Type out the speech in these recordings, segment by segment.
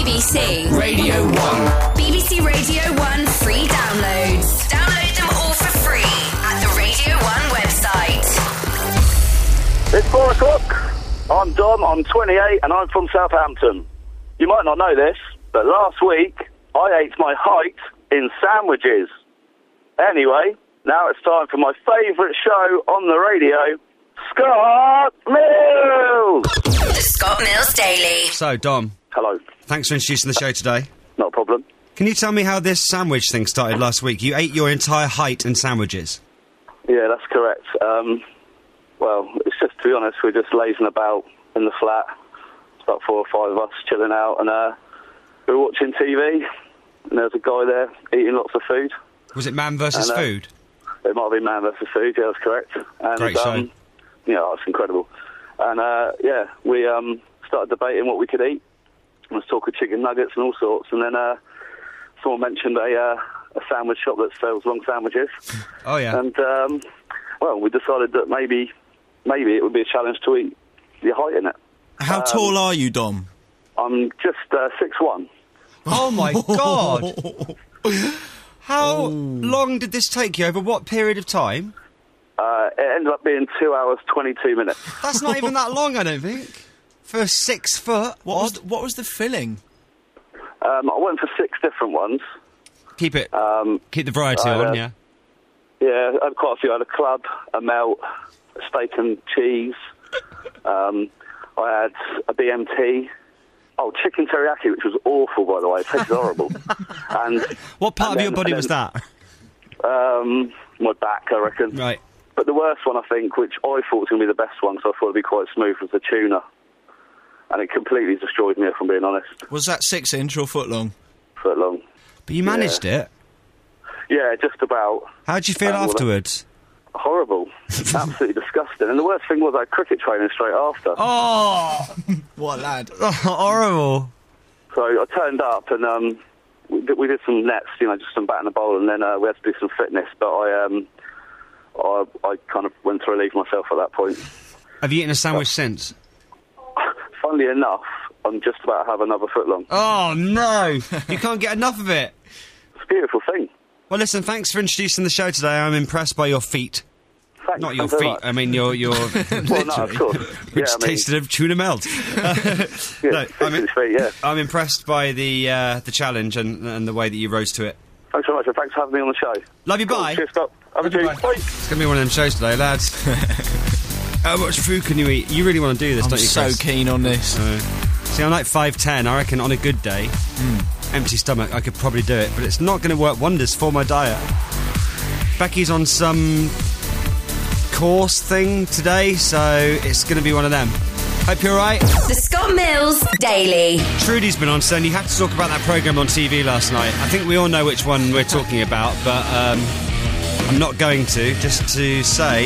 BBC Radio 1. BBC Radio 1 free downloads. Download them all for free at the Radio 1 website. It's 4 o'clock. I'm Dom, I'm 28 and I'm from Southampton. You might not know this, but last week I ate my height in sandwiches. Anyway, now it's time for my favourite show on the radio, Scott Mills! The Scott Mills Daily. So, Dom. Hello. Thanks for introducing the show today. Not a problem. Can you tell me how this sandwich thing started last week? You ate your entire height in sandwiches. Yeah, that's correct. Well, it's just, to be honest, we're just lazing about in the flat. It's about 4 or 5 of us chilling out, and we were watching TV, and there was a guy there eating lots of food. Was it Man vs. Food? It might have been Man vs. Food, yeah, that's correct. And, Great show. Yeah, it's incredible. And, yeah, we started debating what we could eat. I was talking chicken nuggets and all sorts, and then someone mentioned a sandwich shop that sells long sandwiches. Oh, yeah. And, well, we decided that maybe it would be a challenge to eat your height in it. How tall are you, Dom? I'm just 6'1". Oh, my God! How long did this take you? Over what period of time? It ended up being 2 hours, 22 minutes. That's not even that long, I don't think. For 6 foot. What was the filling? I went for 6 different ones. Keep the variety on, yeah. Yeah, I had quite a few. I had a club, a melt, a steak and cheese. I had a BMT. Oh, chicken teriyaki, which was awful, by the way. It tasted horrible. And what part of your body was that? My back, I reckon. Right. But the worst one, I think, which I thought was going to be the best one, so I thought it'd be quite smooth, was the tuna. And it completely destroyed me, if I'm being honest. Was that 6 inch or foot long? Foot long. But you managed it? Yeah, just about. How'd you feel afterwards? Horrible. Absolutely disgusting. And the worst thing was I had cricket training straight after. Oh! What a lad. Horrible. So I turned up and we did some nets, just some bat in the bowl, and then we had to do some fitness, but I kind of went to relieve myself at that point. Have you eaten a sandwich since? Funnily enough, I'm just about to have another foot long. Oh, no! You can't get enough of it. It's a beautiful thing. Well, listen, thanks for introducing the show today. I'm impressed by your feet. Thanks. Not your feet, I mean your well, no, of course. Which tasted of tuna melt. Yeah, I'm impressed by the challenge and the way that you rose to it. Thanks so much, and thanks for having me on the show. Love you, cool. bye. Cheers, Scott. Have a cheers. Bye. It's going to be one of them shows today, lads. How much food can you eat? You really want to do this, don't you, Chris? I'm so keen on this. See, I'm like 5'10". I reckon on a good day, empty stomach, I could probably do it, but it's not going to work wonders for my diet. Becky's on some course thing today, so it's going to be one of them. Hope you're alright. The Scott Mills Daily. Trudy's been on, saying you had to talk about that programme on TV last night. I think we all know which one we're talking about, but I'm not going to, just to say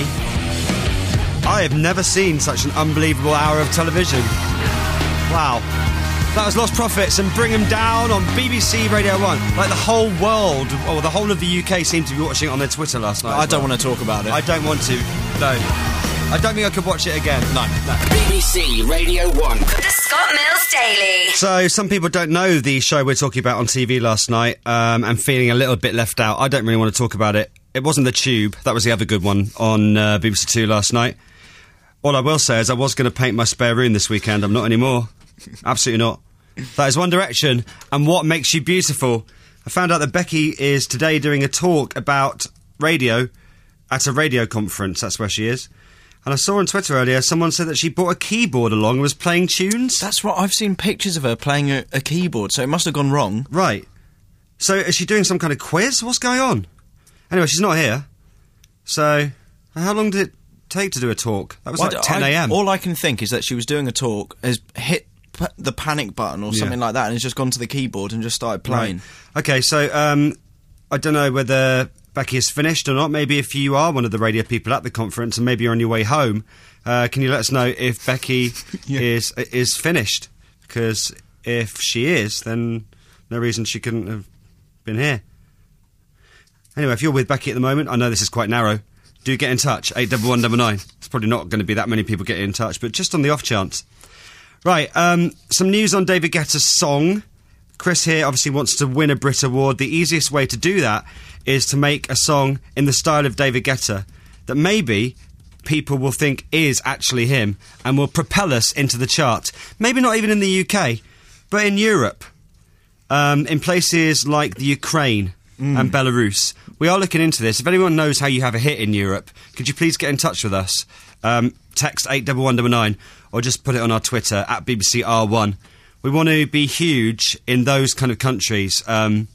I have never seen such an unbelievable hour of television. Wow. That was Lost Prophets and Bring 'Em Down on BBC Radio 1. Like the whole world, or the whole of the UK seemed to be watching it on their Twitter last night. I don't want to talk about it. I don't want to. No. I don't think I could watch it again. No. BBC Radio 1. The Scott Mills Daily. So, some people don't know the show we're talking about on TV last night, and feeling a little bit left out. I don't really want to talk about it. It wasn't The Tube. That was the other good one on BBC Two last night. All I will say is I was going to paint my spare room this weekend. I'm not anymore. Absolutely not. That is One Direction and What Makes You Beautiful. I found out that Becky is today doing a talk about radio at a radio conference. That's where she is. And I saw on Twitter earlier someone said that she bought a keyboard along and was playing tunes. That's what I've seen pictures of her playing a keyboard, so it must have gone wrong. Right. So is she doing some kind of quiz? What's going on? Anyway, she's not here. So how long did it take to do a talk? That was like 10 a.m. All I can think is that she was doing a talk, has hit the panic button or something like that, and has just gone to the keyboard and just started playing. Right. Okay, so I don't know whether Becky is finished or not. Maybe if you are one of the radio people at the conference and maybe you're on your way home, can you let us know if Becky is finished? Because if she is, then no reason she couldn't have been here. Anyway, if you're with Becky at the moment, I know this is quite narrow, do get in touch, 81199. It's probably not going to be that many people getting in touch, but just on the off chance. Right, some news on David Guetta's song. Chris here obviously wants to win a Brit Award. The easiest way to do that is to make a song in the style of David Guetta that maybe people will think is actually him and will propel us into the chart. Maybe not even in the UK, but in Europe, in places like the Ukraine and Belarus. We are looking into this. If anyone knows how you have a hit in Europe, could you please get in touch with us? Text 81199 or just put it on our Twitter at BBC R1. We want to be huge in those kind of countries. And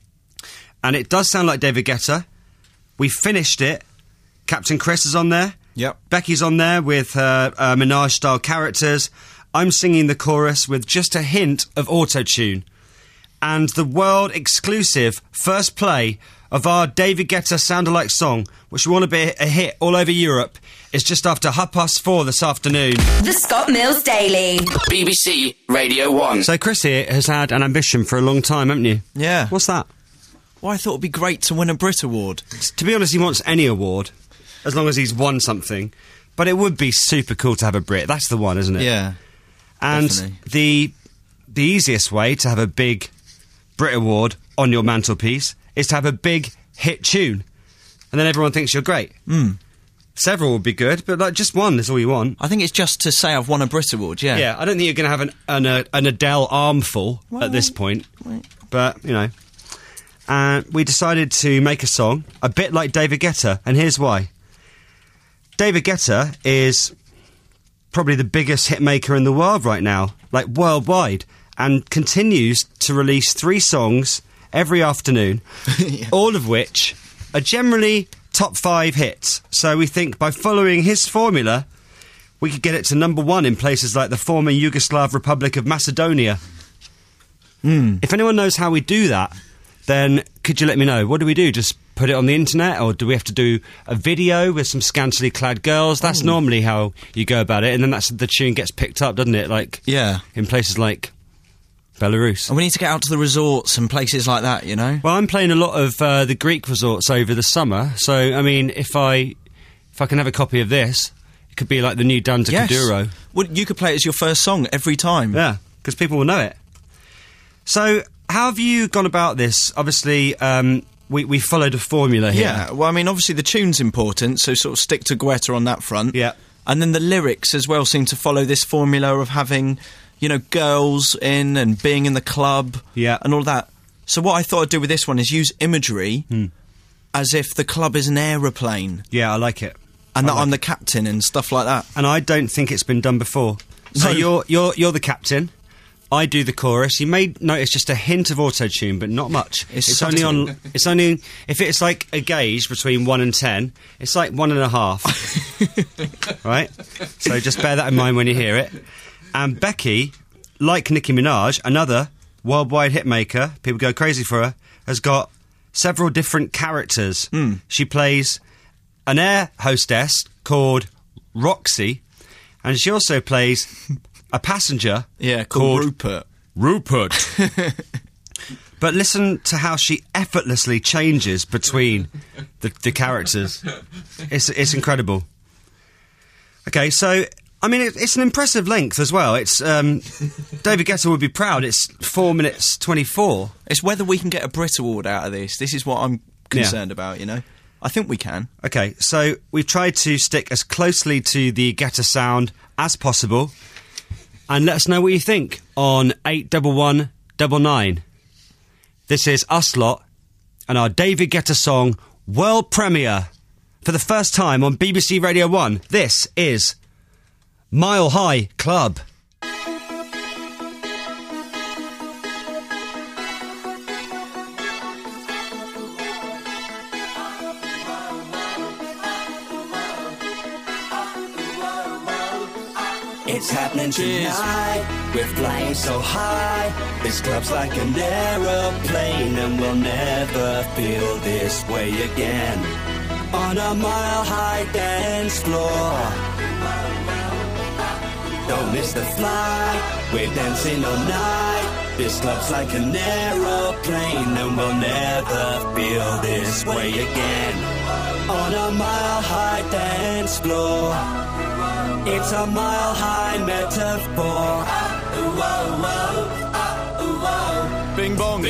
it does sound like David Guetta. We finished it. Captain Chris is on there. Yep. Becky's on there with her Minaj-style characters. I'm singing the chorus with just a hint of auto-tune. And the world-exclusive first play of our David Guetta Sound-alike song, which we want to be a hit all over Europe, is just after 4:30 this afternoon. The Scott Mills Daily. BBC Radio 1. So Chris here has had an ambition for a long time, haven't you? Yeah. What's that? Well, I thought it'd be great to win a Brit Award. To be honest, he wants any award, as long as he's won something. But it would be super cool to have a Brit. That's the one, isn't it? Yeah. And definitely. the easiest way to have a big Brit Award on your mantelpiece is to have a big hit tune. And then everyone thinks you're great. Several would be good, but like just one is all you want. I think it's just to say I've won a Brit Award, yeah. Yeah, I don't think you're going to have an Adele armful at this point. But, you know. And we decided to make a song a bit like David Guetta, and here's why. David Guetta is probably the biggest hit maker in the world right now, like worldwide, and continues to release 3 songs every afternoon, all of which are generally top 5 hits. So we think by following his formula, we could get it to number 1 in places like the former Yugoslav Republic of Macedonia. If anyone knows how we do that, then could you let me know? What do we do? Just put it on the internet, or do we have to do a video with some scantily clad girls? That's normally how you go about it, and then the tune gets picked up, doesn't it? Like, Yeah. in places like Belarus. And we need to get out to the resorts and places like that, you know? Well, I'm playing a lot of the Greek resorts over the summer, so, I mean, if I can have a copy of this, it could be like the new Dun to Kuduro. Well, you could play it as your first song every time. Yeah, because people will know it. So, how have you gone about this? Obviously, we followed a formula here. Yeah, well, I mean, obviously the tune's important, so sort of stick to Guetta on that front. Yeah. And then the lyrics as well seem to follow this formula of having, you know, girls in and being in the club. Yeah. And all that. So what I thought I'd do with this one is use imagery as if the club is an aeroplane. Yeah, I like it. And that I'm the captain and stuff like that. And I don't think it's been done before. So No. you're the captain. I do the chorus. You may notice just a hint of auto-tune, but not much. It's only subtle. on. It's only if it's like a gauge between 1 and 10. It's like 1.5. Right. So just bear that in mind when you hear it. And Becky, like Nicki Minaj, another worldwide hitmaker, people go crazy for her, has got several different characters. She plays an air hostess called Roxy, and she also plays a passenger called Rupert. But listen to how she effortlessly changes between the characters. It's incredible. Okay, so I mean it's an impressive length as well. It's David Guetta would be proud. It's 4 minutes 24. It's whether we can get a Brit Award out of this. This is what I'm concerned about, you know. I think we can. Okay, so we've tried to stick as closely to the Guetta sound as possible. And let us know what you think on 81199. This is us lot and our David Guetta song world premiere for the first time on BBC Radio 1. This is Mile High Club. It's happening tonight, we're flying so high. This club's like an aeroplane and we'll never feel this way again. On a mile-high dance floor, don't miss the flight, we're dancing all night. This club's like an aeroplane and we'll never feel this way again. On a mile-high dance floor, it's a mile-high metaphor.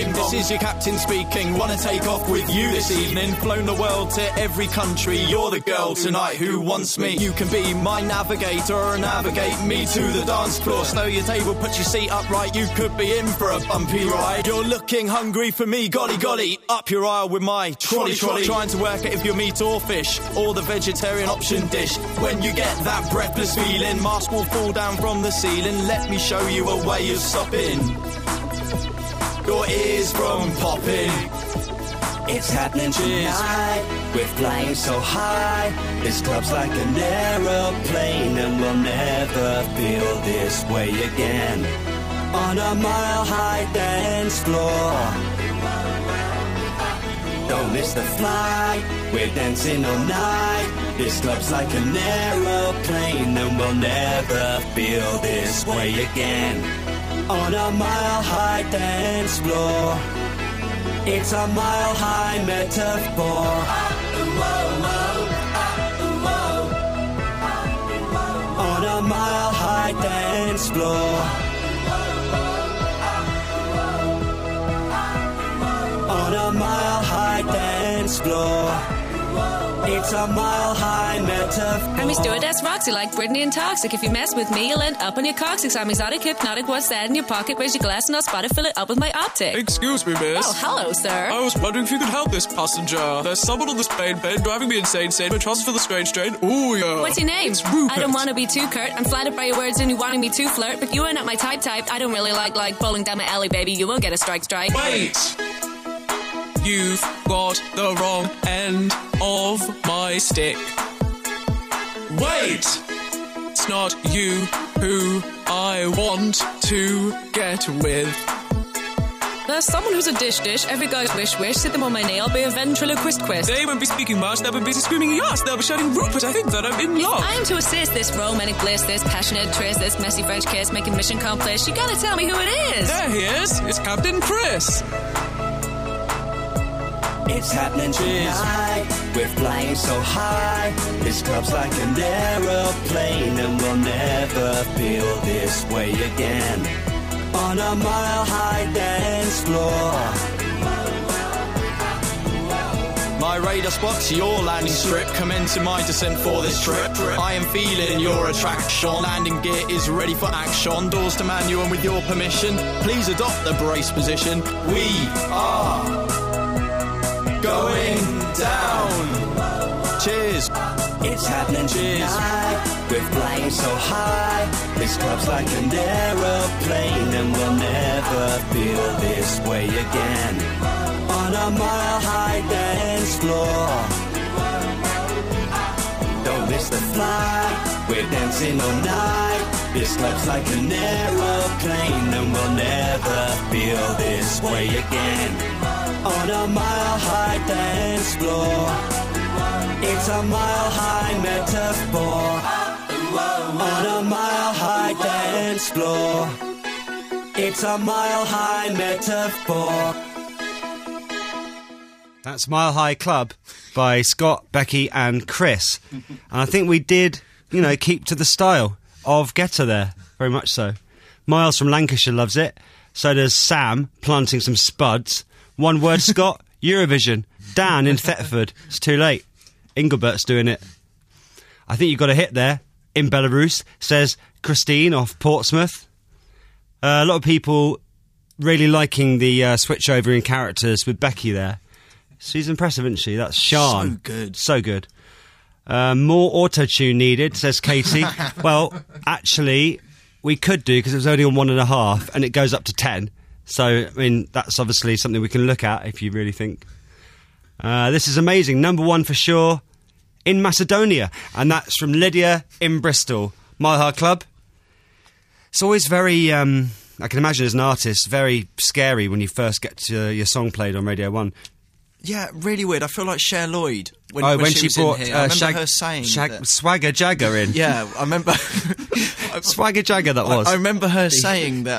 speaking. This is your captain speaking. Wanna take off with you this evening. Flown the world to every country. You're the girl tonight who wants me. You can be my navigator or navigate me to the dance floor. Slow your table, put your seat upright. You could be in for a bumpy ride. You're looking hungry for me, golly golly. Up your aisle with my trolley. Trying to work out if you're meat or fish, or the vegetarian option dish. When you get that breathless feeling, mask will fall down from the ceiling. Let me show you a way of stopping your ears from popping. It's happening tonight. We're flying so high. This club's like an aeroplane, and we'll never feel this way again. On a mile-high dance floor. Don't miss the flight. We're dancing all night. This club's like an aeroplane, and we'll never feel this way again. On a mile-high dance floor. It's a mile-high metaphor. On a mile-high dance floor. On a mile-high dance floor. It's a mile-high metaphor. I'm your stewardess, Roxy, like Britney and Toxic. If you mess with me, you'll end up on your coccyx. I'm exotic, hypnotic, what's that in your pocket? Raise your glass and I'll spot it, fill it up with my optic. Excuse me, miss. Oh, hello, sir. I was wondering if you could help this passenger. There's someone on this plane driving me insane, my trust for the strange train. Ooh, yeah. What's your name? It's Rupert. I don't want to be too curt. I'm flattered by your words and you wanting me to flirt, but you are not my type. I don't really like bowling down my alley, baby. You won't get a strike. Wait! You've got the wrong end of my stick. Wait! It's not you who I want to get with. There's someone who's a dish. Every guy's wish. Sit them on my knee. I'll be a ventriloquist quest. They won't be speaking much. They'll be busy screaming yes. They'll be shouting, Rupert, I think that I'm in love. I am to assist this romantic bliss, this passionate tryst, this messy French kiss, making mission accomplished. You gotta tell me who it is. There he is. It's Captain Chris. It's happening tonight. We're flying so high. This club's like an aeroplane, and we'll never feel this way again. On a mile-high dance floor. My radar spots your landing strip. Commencing my descent for this trip. I am feeling your attraction. Landing gear is ready for action. Doors to manual, and with your permission, please adopt the brace position. We are going down. Cheers. It's happening tonight. We're flying so high. This club's like an aeroplane, and we'll never feel this way again. On a mile-high dance floor. Don't miss the flight. We're dancing all night. This club's like an aeroplane, and we'll never feel this way again. On a mile-high dance floor. It's a mile-high metaphor. On a mile-high dance floor. It's a mile-high metaphor. That's Mile High Club by Scott, Becky and Chris. And I think we did, keep to the style of Getter there. Very much so. Miles from Lancashire loves it. So does Sam, planting some spuds. One word, Scott, Eurovision. Dan in Thetford. It's too late. Inglebert's doing it. I think you got a hit there. In Belarus, says Christine off Portsmouth. A lot of people really liking the switch over in characters with Becky there. She's impressive, isn't she? That's Sian. So good. So good. More auto-tune needed, says Katie. Well, actually, we could do, because it was only on 1.5, and it goes up to 10. So, that's obviously something we can look at if you really think. This is amazing. Number 1 for sure in Macedonia. And that's from Lydia in Bristol. Mile High Club. It's always very, I can imagine as an artist, very scary when you first get your song played on Radio 1. Yeah, really weird. I feel like Cher Lloyd when she brought in here. I remember her saying Swagger Jagger in. Yeah, I remember Swagger Jagger. That was. I remember her saying that.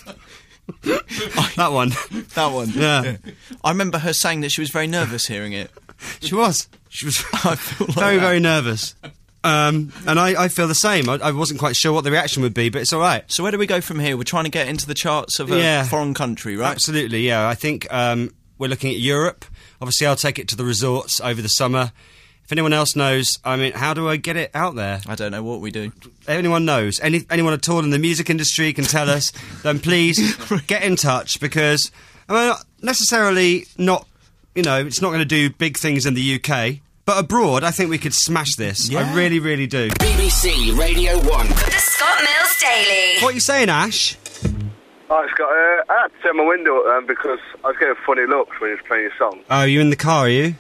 That one. That one. Yeah. I remember her saying that she was very nervous hearing it. She was. She was I feel like very nervous. And I feel the same. I wasn't quite sure what the reaction would be, but it's all right. So where do we go from here? We're trying to get into the charts of a foreign country, right? Absolutely, yeah. I think we're looking at Europe. Obviously, I'll take it to the resorts over the summer. If anyone else knows, I mean, how do I get it out there? I don't know what we do. If anyone knows, anyone at all in the music industry can tell us, then please get in touch, because, I mean, necessarily not, you know, it's not going to do big things in the UK, but abroad, I think we could smash this. Yeah. I really, really do. BBC Radio 1. The Scott Mills Daily. What are you saying, Ash? Hi, Scott. I had to turn my window up because I was getting funny looks when you was playing your song. Oh, you in the car, are you?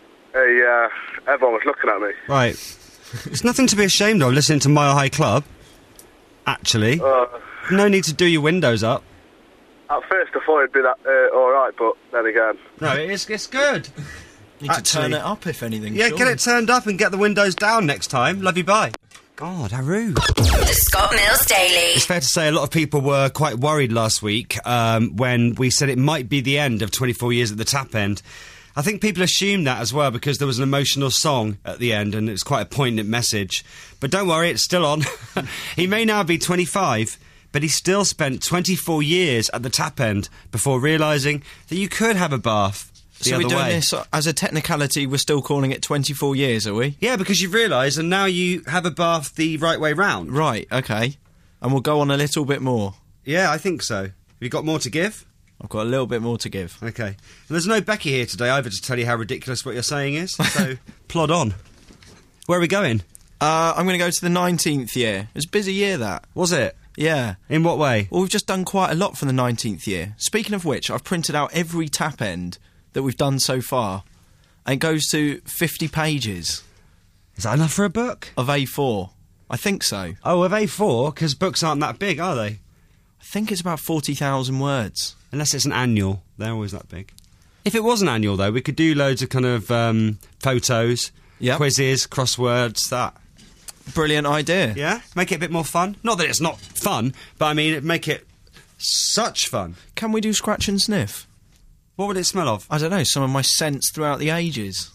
Everyone was looking at me. Right. It's nothing to be ashamed of, listening to Mile High Club, actually. No need to do your windows up. At first I thought it'd be that alright, but then again. No, it's good. Need to turn it up, if anything. Yeah, surely. get it turned up and get the windows down next time. Love you, bye. God, how rude. The Scott Mills Daily. It's fair to say a lot of people were quite worried last week when we said it might be the end of 24 years at the Tap End. I think people assumed that as well because there was an emotional song at the end and it's quite a poignant message. But don't worry, it's still on. He may now be 25, but he still spent 24 years at the Tap End before realising that you could have a bath the so other we're doing way. this as a technicality, we're still calling it 24 years, are we? Yeah, because you've realised and now you have a bath the right way round. Right, okay. And we'll go on a little bit more. Yeah, I think so. Have you got more to give? I've got a little bit more to give. Okay. And there's no Becky here today either to tell you how ridiculous what you're saying is, so plod on. Where are we going? I'm going to go to the 19th year. It was a busy year, that. Was it? Yeah. In what way? Well, we've just done quite a lot for the 19th year. Speaking of which, I've printed out every Tap End that we've done so far, and it goes to 50 pages. Is that enough for a book? Of A4. I think so. Oh, of A4? Because books aren't that big, are they? I think it's about 40,000 words. Unless it's an annual. They're always that big. If it was an annual, though, we could do loads of kind of photos, quizzes, crosswords, that. Brilliant idea. Yeah? Make it a bit more fun. Not that it's not fun, but I mean, make it such fun. Can we do scratch and sniff? What would it smell of? I don't know, some of my scents throughout the ages.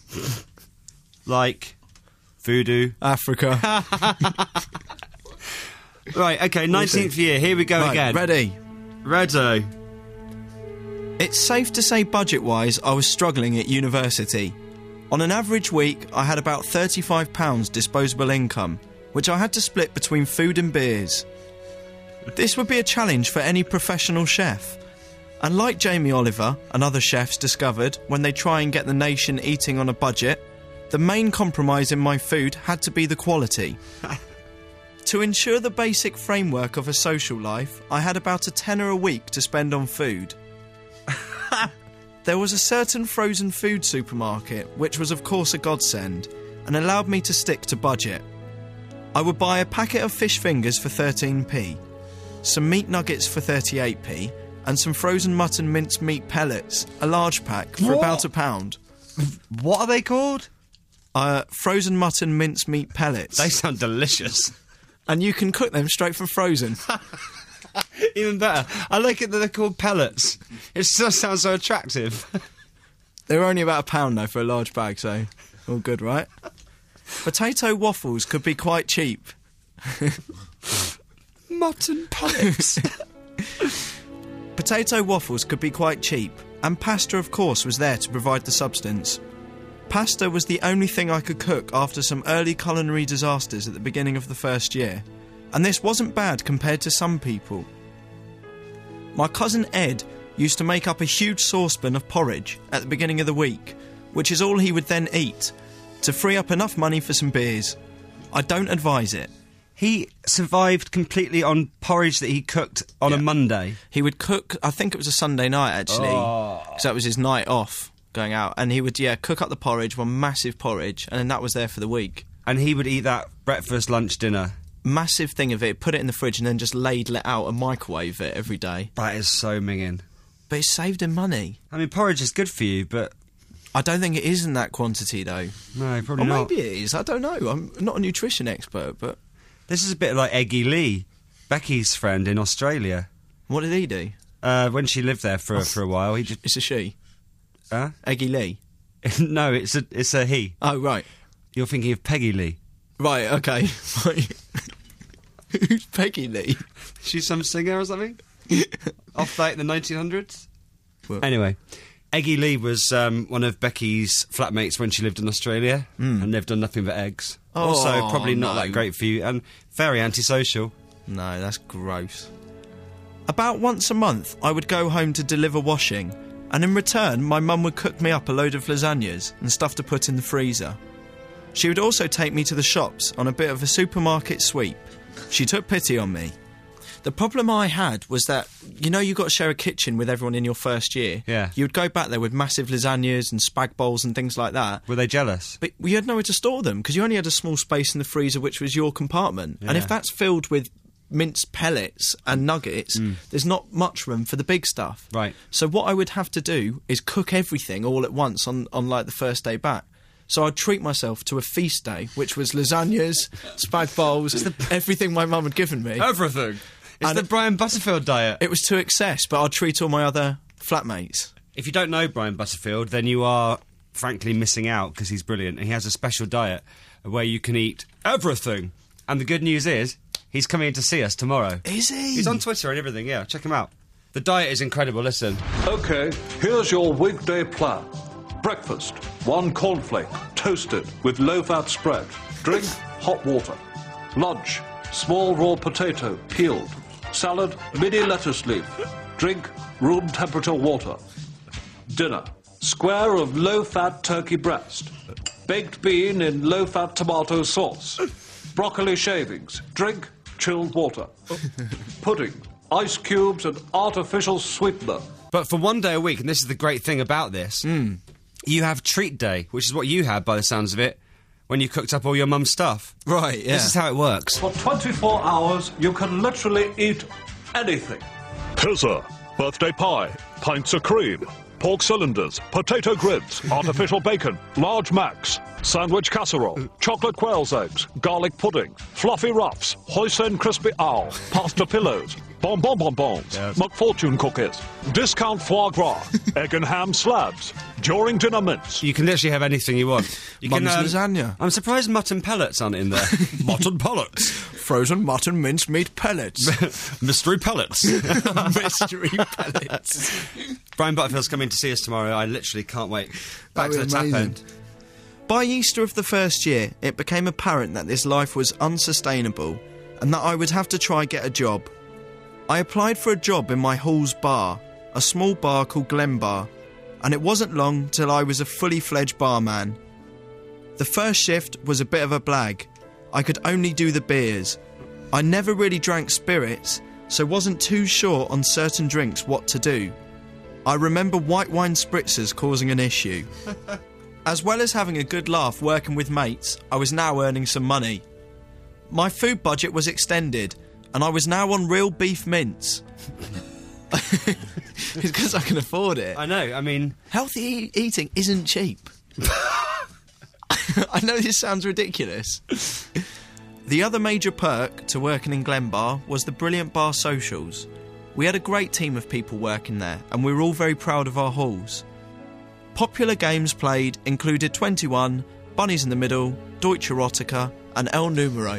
Like voodoo. Africa. Right, okay, 19th year, here we go again. Ready? Ready. It's safe to say budget-wise I was struggling at university. On an average week I had about £35 disposable income, which I had to split between food and beers. This would be a challenge for any professional chef. And like Jamie Oliver and other chefs discovered when they try and get the nation eating on a budget, the main compromise in my food had to be the quality. To ensure the basic framework of a social life, I had about £10 a week to spend on food. There was a certain frozen food supermarket, which was of course a godsend, and allowed me to stick to budget. I would buy a packet of fish fingers for 13p, some meat nuggets for 38p, and some frozen mutton mince meat pellets, a large pack, for about £1. What are they called? Frozen mutton mince meat pellets. They sound delicious. And you can cook them straight from frozen. Even better. I like it that they're called pellets. It just sounds so attractive. They're only about £1 though for a large bag, so all good, right? Potato waffles could be quite cheap. Mutton pellets. Potato waffles could be quite cheap, and pasta of course was there to provide the substance. Pasta was the only thing I could cook after some early culinary disasters at the beginning of the first year, and this wasn't bad compared to some people. My cousin Ed used to make up a huge saucepan of porridge at the beginning of the week, which is all he would then eat, to free up enough money for some beers. I don't advise it. He survived completely on porridge that he cooked on a Monday. He would cook, I think it was a Sunday night actually, because that was his night off going out, and he would cook up the porridge, one massive porridge, and then that was there for the week. And he would eat that breakfast, lunch, dinner. Massive thing of it, put it in the fridge and then just ladle it out and microwave it every day. That is so minging. But it saved him money. I mean, porridge is good for you, but... I don't think it is in that quantity though. No, probably or not. Maybe it is, I don't know. I'm not a nutrition expert, but... This is a bit like Eggy Lee, Becky's friend in Australia. What did he do? When she lived there for a while, he just... It's a she? Huh? Eggy Lee? No, it's a he. Oh, right. You're thinking of Peggy Lee. Right, okay. Who's Peggy Lee? She's some singer or something? Off like the 1900s? Well. Anyway, Eggy Lee was one of Becky's flatmates when she lived in Australia, and they've done nothing but eggs. Oh, also, probably not no. that great for you, and very antisocial. No, that's gross. About once a month, I would go home to deliver washing, and in return, my mum would cook me up a load of lasagnas and stuff to put in the freezer. She would also take me to the shops on a bit of a supermarket sweep. She took pity on me. The problem I had was that, you know, you got to share a kitchen with everyone in your first year. Yeah. You would go back there with massive lasagnas and spag bowls and things like that. Were they jealous? But you had nowhere to store them because you only had a small space in the freezer, which was your compartment. And Yeah. if that's filled with minced pellets and nuggets, there's not much room for the big stuff. Right. So what I would have to do is cook everything all at once on like the first day back. So I'd treat myself to a feast day, which was lasagnas, spag bowls, everything my mum had given me. Everything. It's And the Brian Butterfield diet. It was to excess, but I'd treat all my other flatmates. If you don't know Brian Butterfield, then you are frankly missing out because he's brilliant. And he has a special diet where you can eat everything. And the good news is, he's coming in to see us tomorrow. Is he? He's on Twitter and everything, yeah. Check him out. The diet is incredible, listen. OK, here's your weekday plan. Breakfast, 1 cornflake, toasted with low-fat spread. Drink hot water. Lunch, small raw potato, peeled. Salad, mini lettuce leaf. Drink room temperature water. Dinner, square of low-fat turkey breast. Baked bean in low-fat tomato sauce. Broccoli shavings. Drink chilled water. Pudding, ice cubes and artificial sweetener. But for one day a week, and this is the great thing about this, you have treat day, which is what you had by the sounds of it, when you cooked up all your mum's stuff. Right, yeah. This is how it works. For 24 hours, you can literally eat anything. Pizza, birthday pie, pints of cream, pork cylinders, potato grids, artificial bacon, large macs, sandwich casserole, chocolate quail's eggs, garlic pudding, fluffy ruffs, hoisin crispy owl, pasta pillows, bonbons, Yes. McFortune cookies, discount foie gras, egg and ham slabs, during dinner mince. You can literally have anything you want. You Mum's lasagna. I'm surprised mutton pellets aren't in there. Mutton pellets. Frozen mutton mincemeat pellets. Mystery pellets. Mystery pellets. Brian Butterfield's coming to see us tomorrow. I literally can't wait. Back to That'd the be tap amazing. end. By Easter of the first year, it became apparent that this life was unsustainable and that I would have to try get a job. I applied for a job in my hall's bar, a small bar called Glen Bar, and it wasn't long till I was a fully fledged barman. The first shift was a bit of a blag. I could only do the beers. I never really drank spirits, so wasn't too sure on certain drinks what to do. I remember white wine spritzers causing an issue. As well as having a good laugh working with mates, I was now earning some money. My food budget was extended, and I was now on real beef mince. It's because I can afford it. I know, I mean... Healthy eating isn't cheap. I know this sounds ridiculous. The other major perk to working in Glen Bar was the brilliant bar socials. We had a great team of people working there, and we were all very proud of our halls. Popular games played included 21, Bunnies in the Middle, Deutsche Erotica, and El Numero.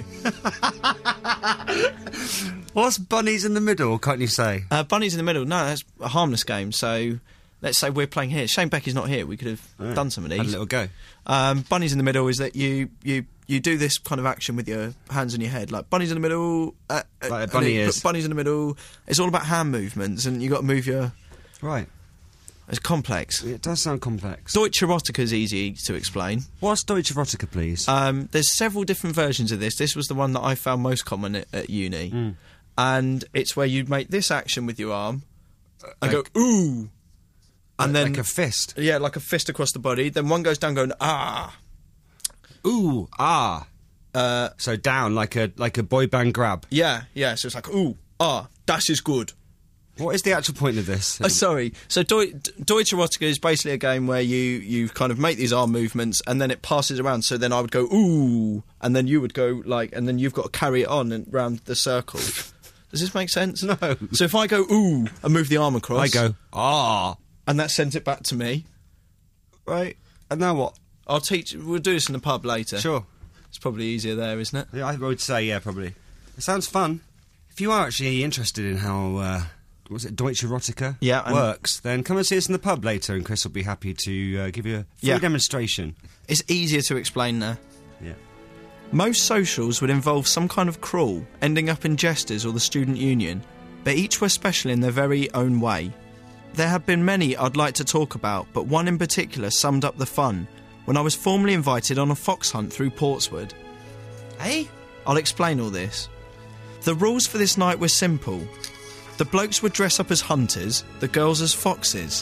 What's Bunnies in the Middle, can't you say? Bunnies in the Middle, no, that's a harmless game, so... Let's say we're playing here. Shame Becky's not here. We could have done some of these. Had a little go. Bunnies in the Middle is that you do this kind of action with your hands on your head, like bunnies in the middle. Like a bunny is. Bunnies in the middle. It's all about hand movements, and you got to move your. Right. It's complex. It does sound complex. Deutsche Erotica is easy to explain. What's Deutsche Erotica, please? There's several different versions of this. This was the one that I found most common at uni, and it's where you make this action with your arm and go ooh. And then like a fist. Yeah, like a fist across the body. Then one goes down going, ah. Ooh, ah. So down, like a boy band grab. Yeah. So it's like, ooh, ah, that is good. What is the actual point of this? Sorry. So Deutsche Erotica is basically a game where you kind of make these arm movements and then it passes around. So then I would go, ooh, and then you would go, like, and then you've got to carry it on and round the circle. Does this make sense? No. So if I go, ooh, and move the arm across. I go, ah. And that sends it back to me. Right. And now what? We'll do this in the pub later. Sure. It's probably easier there, isn't it? Yeah, I would say, yeah, probably. It sounds fun. If you are actually interested in how, was it Deutsche Erotica works, then come and see us in the pub later, and Chris will be happy to give you a free demonstration. It's easier to explain there. Yeah. Most socials would involve some kind of crawl, ending up in Jesters or the Student Union, but each were special in their very own way. There have been many I'd like to talk about, but one in particular summed up the fun when I was formally invited on a fox hunt through Portswood. Hey? I'll explain all this. The rules for this night were simple. The blokes would dress up as hunters, the girls as foxes.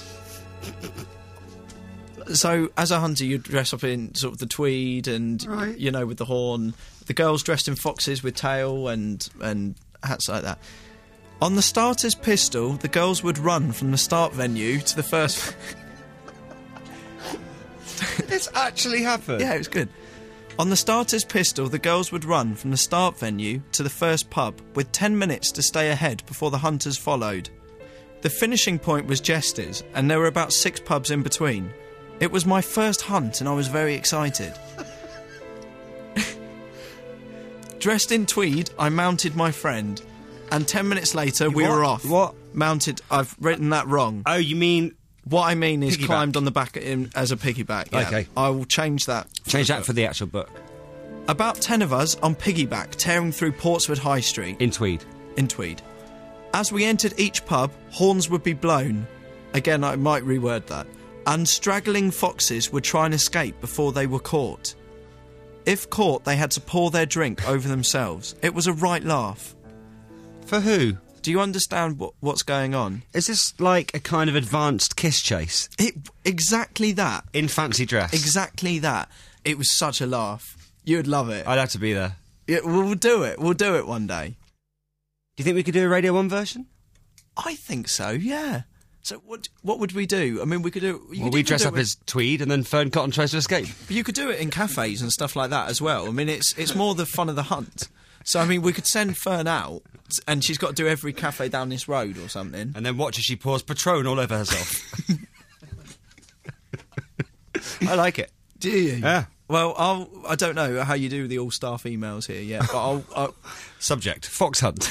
So, as a hunter, you'd dress up in sort of the tweed and, you know, with the horn. The girls dressed in foxes with tail and hats like that. On the starter's pistol, the girls would run from the start venue to the first... This actually happened? Yeah, it was good. On the starter's pistol, the girls would run from the start venue to the first pub, with 10 minutes to stay ahead before the hunters followed. The finishing point was Jesters, and there were about 6 pubs in between. It was my first hunt, and I was very excited. Dressed in tweed, I mounted my friend, and 10 minutes later we were off. What? Mounted, I've written that wrong. Oh, you mean... What I mean is piggyback. Climbed on the back of him as a piggyback. Yeah. Okay. I will change that. Change that for the actual book. About 10 of us on piggyback tearing through Portswood High Street. In tweed. In tweed. As we entered each pub, horns would be blown. Again, I might reword that. And straggling foxes would try and escape before they were caught. If caught, they had to pour their drink over themselves. It was a right laugh. For who? Do you understand what's going on? Is this like a kind of advanced kiss chase? Exactly that. In fancy dress? Exactly that. It was such a laugh. You would love it. I'd have to be there. Yeah, we'll do it. We'll do it one day. Do you think we could do a Radio 1 version? I think so, yeah. So what would we do? I mean, we could do... Well, we dress up as tweed and then Fern Cotton tries to escape. But you could do it in cafes and stuff like that as well. I mean, it's more the fun of the hunt. So, I mean, we could send Fern out and she's got to do every cafe down this road or something. And then watch as she pours Patron all over herself. I like it. Do you? Yeah. Well, I don't know how you do the all-staff emails here yet, but I'll... Subject, fox hunt.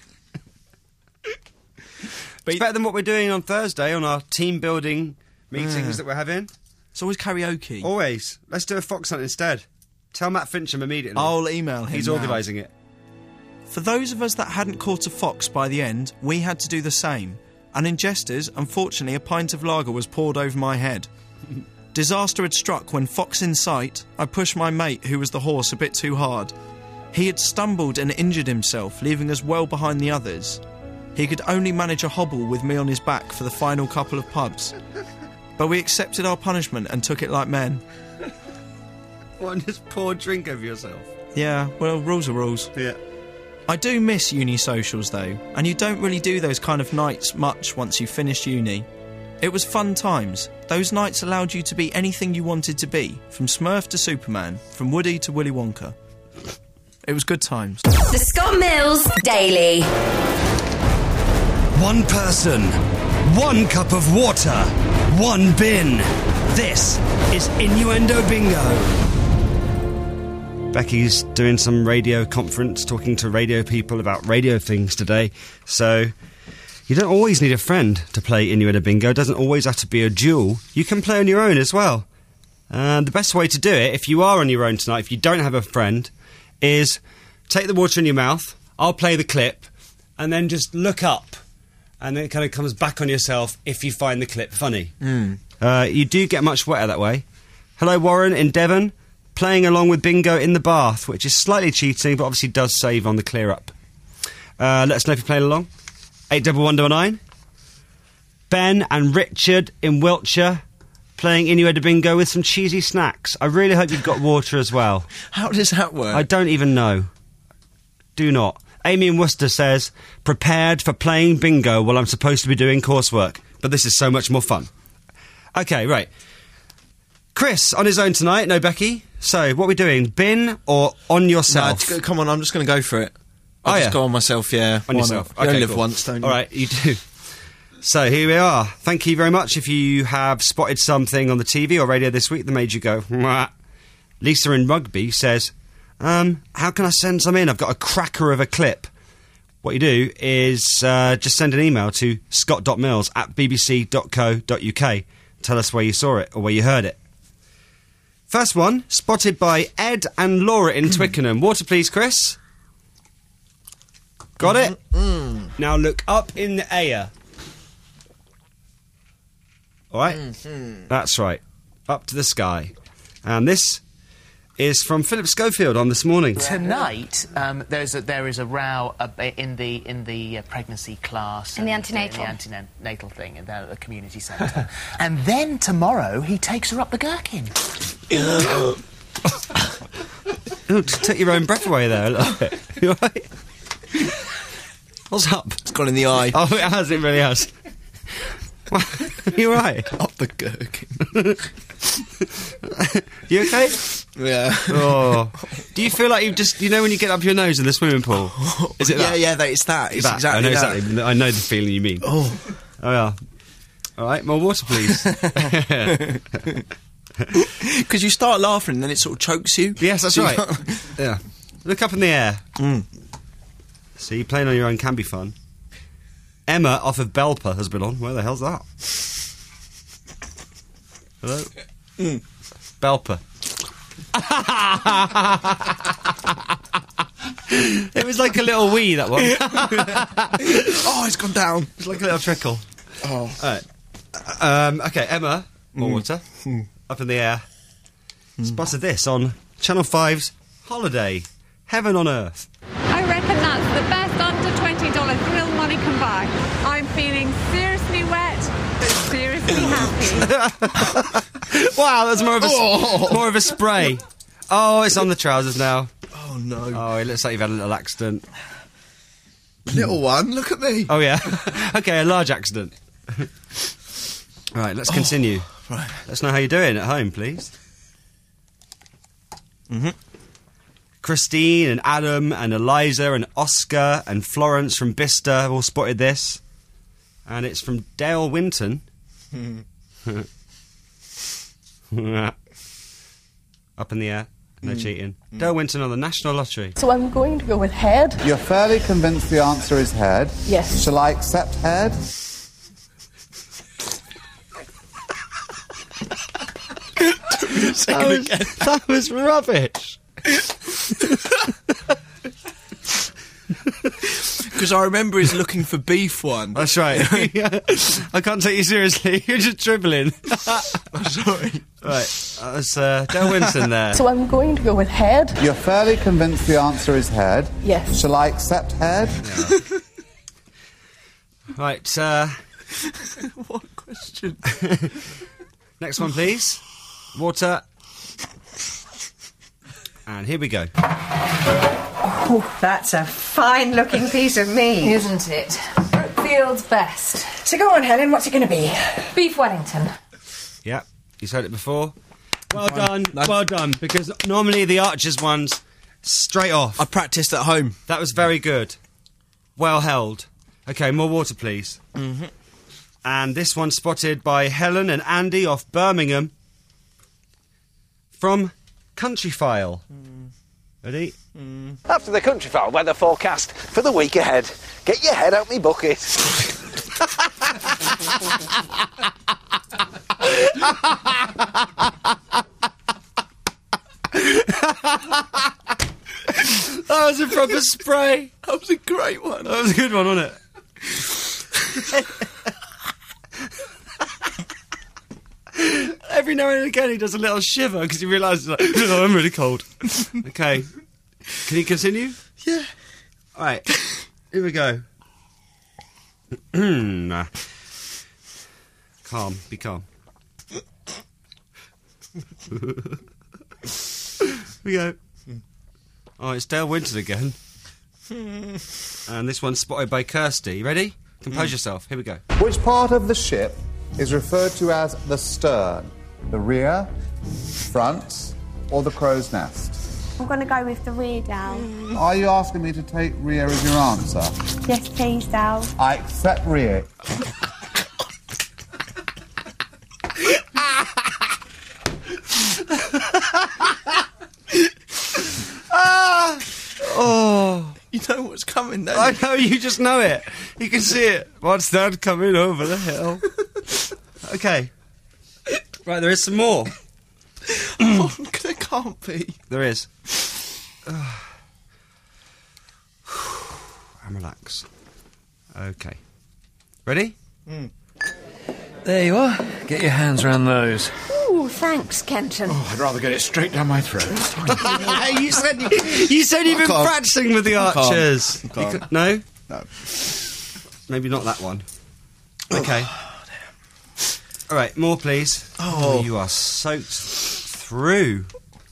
It's better than what we're doing on Thursday on our team-building meetings that we're having. It's always karaoke. Always. Let's do a fox hunt instead. Tell Matt Fincham immediately. I'll email him. He's organising it. For those of us that hadn't caught a fox by the end, we had to do the same. And in Jesters, unfortunately, a pint of lager was poured over my head. Disaster had struck when, fox in sight, I pushed my mate, who was the horse, a bit too hard. He had stumbled and injured himself, leaving us well behind the others. He could only manage a hobble with me on his back for the final couple of pubs. But we accepted our punishment and took it like men. One just pour drink over yourself. Yeah, well, rules are rules. Yeah. I do miss uni socials, though, and you don't really do those kind of nights much once you've finished uni. It was fun times. Those nights allowed you to be anything you wanted to be, from Smurf to Superman, from Woody to Willy Wonka. It was good times. The Scott Mills Daily. One person, one cup of water, one bin. This is Innuendo Bingo. Becky's doing some radio conference, talking to radio people about radio things today. So you don't always need a friend to play Innuendo Bingo. It doesn't always have to be a duel. You can play on your own as well. And the best way to do it, if you are on your own tonight, if you don't have a friend, is take the water in your mouth, I'll play the clip, and then just look up. And then it kind of comes back on yourself if you find the clip funny. You do get much wetter that way. Hello, Warren in Devon. Playing along with Bingo in the bath, which is slightly cheating, but obviously does save on the clear up. Let us know if you're playing along. 81199. Ben and Richard in Wiltshire playing Innuendo Bingo with some cheesy snacks. I really hope you've got water as well. How does that work? I don't even know. Do not. Amy in Worcester says, prepared for playing bingo while I'm supposed to be doing coursework. But this is so much more fun. Okay, right. Chris, on his own tonight, no Becky. So, what are we doing? Bin or on yourself? No, come on, I'm just going to go for it. I'll just go on myself, yeah. On yourself. You only live once, don't you? All right, you do. So, here we are. Thank you very much if you have spotted something on the TV or radio this week that made you go, mwah. Lisa in Rugby says, How can I send some in? I've got a cracker of a clip. What you do is just send an email to scott.mills@bbc.co.uk. Tell us where you saw it or where you heard it. First one, spotted by Ed and Laura in Twickenham. Water, please, Chris. Got it? Now look up in the air. All right? That's right. Up to the sky. And this is from Philip Schofield on This Morning. Tonight, there is a row in the pregnancy class. In the antenatal. In the antenatal thing at the community centre. And then tomorrow, he takes her up the gherkin. Oh, just take your own breath away there a little bit. You all right? What's up? It's gone in the eye. Oh, it has. It really has. You all right? Up the gherkin. You okay? Yeah. Oh. Do you feel like you've just... You know when you get up your nose in the swimming pool? Is it that? Yeah, it's that. It's that. exactly I know that. exactly. I know the feeling you mean. Oh, yeah. All right, more water, please. Because you start laughing and then it sort of chokes you. Yes, that's right. Yeah. Look up in the air. See, playing on your own can be fun. Emma off of Belper has been on. Where the hell's that? Hello? Belper. It was like a little wee, that one. Oh, it's gone down. It's like a little trickle. Oh. All right. Okay, Emma, more water. Up in the air. Spotted this on Channel 5's Holiday. Heaven on Earth. I reckon that's the best under $20 thrill money can buy. I'm feeling seriously wet, but seriously happy. Wow, that's more of a spray. Oh, it's on the trousers now. Oh, no. Oh, it looks like you've had a little accident. Little one, look at me. Oh, yeah. Okay, a large accident. Right, let's continue. Right. Let's know how you're doing at home, please. Christine and Adam and Eliza and Oscar and Florence from Bicester have all spotted this. And it's from Dale Winton. Up in the air. No cheating. Dale Winton on the National Lottery. So I'm going to go with head. You're fairly convinced the answer is head? Yes. Shall I accept head? That was rubbish. Because I remember he's looking for beef one. That's right. I can't take you seriously. You're just dribbling. I'm sorry. Right, that was Dale Winton there. So I'm going to go with head. You're fairly convinced the answer is head? Yes. Shall I accept head? Yeah. Right, What question? next one, please. Water. And here we go. Oh, that's a fine-looking piece of meat. Isn't it? Brookfield's best. So go on, Helen, what's it going to be? Beef Wellington. Yeah, you've heard it before. Well done, well done. Because normally the Archers one's straight off. I practiced at home. That was very good. Well held. Okay, more water, please. And this one's spotted by Helen and Andy off Birmingham. From Countryfile. Ready? After the Countryfile weather forecast for the week ahead. Get your head out me bucket. That was a proper spray. That was a great one. That was a good one, wasn't it? Every now and again he does a little shiver because he realises, like, oh, I'm really cold. Okay. Can you continue? Yeah. Alright. Here we go. Calm. Be calm. Here we go. Oh, it's Dale Winton again. And this one's spotted by Kirsty. You ready? Compose yourself. Here we go. Which part of the ship is referred to as the stern? The rear, front, or the crow's nest? I'm going to go with the rear, Dal. Are you asking me to take rear as your answer? Yes, please, Dal. I accept rear. I know, you just know it. You can see it. What's that coming over the hill? Okay. Right, there is some more. There can't be. There is. And relax. Okay. Ready? There you are. Get your hands around those. Oh, thanks, Kenton. I'd rather get it straight down my throat. you said you've been practicing with the archers. No? No. Maybe not that one. Okay. All right, more please. Oh. You are soaked through.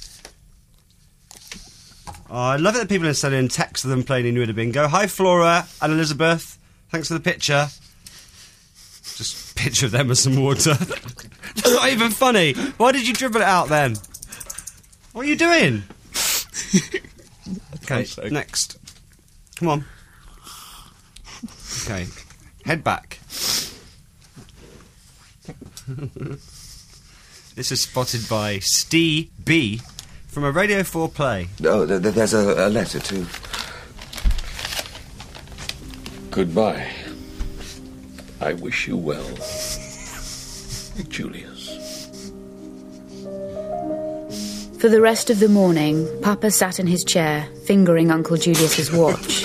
Oh, I love it that people are sending texts of them playing Innuendo Bingo. Hi, Flora and Elizabeth. Thanks for the picture. Just a picture of them with some water. That's not even funny. Why did you dribble it out then? What are you doing? Okay, next. Come on. Okay, head back. This is spotted by Steve B from a Radio 4 play. Oh, there's a letter too. Goodbye. I wish you well, Julius. For the rest of the morning, Papa sat in his chair, fingering Uncle Julius's watch.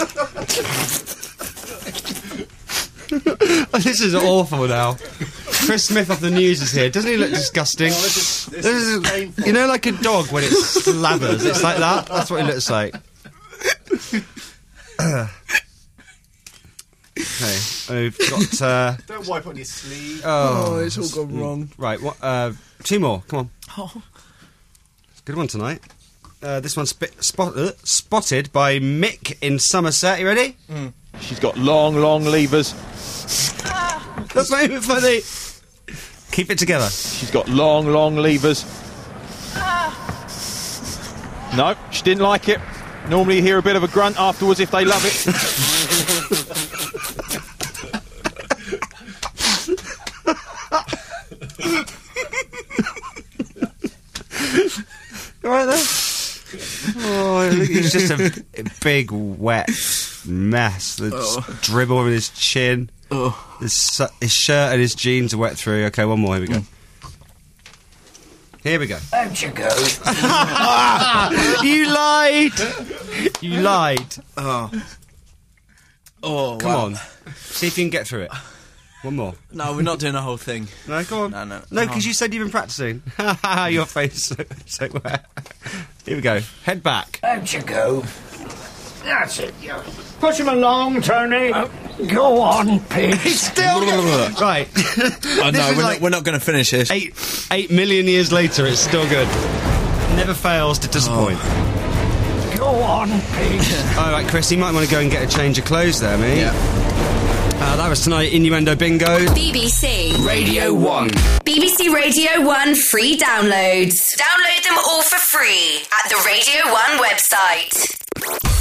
This is awful now. Chris Smith off the news is here. Doesn't he look disgusting? This is painful. You know, like a dog when it slathers. It's like that. That's what it looks like. Okay, we've got... Don't wipe on your sleeve. Oh, it's all gone wrong. Right, what? 2 more. Come on. Oh. Good one tonight. This one's spotted by Mick in Somerset. You ready? She's got long levers. That's not even funny. Keep it together. She's got long levers. No, she didn't like it. Normally you hear a bit of a grunt afterwards if they love it. Right there. Oh, he's just a big wet mess. That's dribble over his chin. His shirt and his jeans are wet through. Okay, one more. Here we go. Here we go. Out you go. You lied. You lied. Oh, come on. See if you can get through it. One more. No, we're not doing the whole thing. No, go on. No, because you said you've been practicing. Your face so wet. Here we go. Head back. Out you go. That's it. Push him along, Tony. Go on, pig. He's still right. Oh, no, we're not going to finish this. 8 million years later, it's still good. Never fails to disappoint. Go on, pig. All right, Chris, you might want to go and get a change of clothes there, mate. Yeah. That was tonight, Innuendo Bingo. BBC Radio 1. BBC Radio 1 free downloads. Download them all for free at the Radio 1 website.